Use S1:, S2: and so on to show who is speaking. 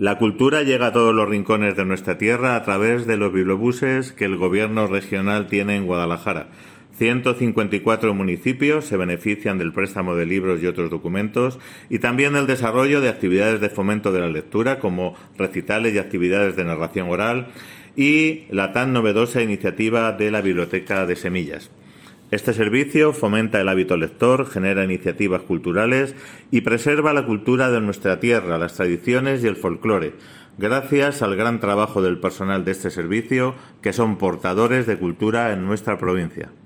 S1: La cultura llega a todos los rincones de nuestra tierra a través de los bibliobuses que el Gobierno regional tiene en Guadalajara. 154 municipios se benefician del préstamo de libros y otros documentos y también del desarrollo de actividades de fomento de la lectura como recitales y actividades de narración oral y la tan novedosa iniciativa de la Biblioteca de Semillas. Este servicio fomenta el hábito lector, genera iniciativas culturales y preserva la cultura de nuestra tierra, las tradiciones y el folclore, gracias al gran trabajo del personal de este servicio, que son portadores de cultura en nuestra provincia.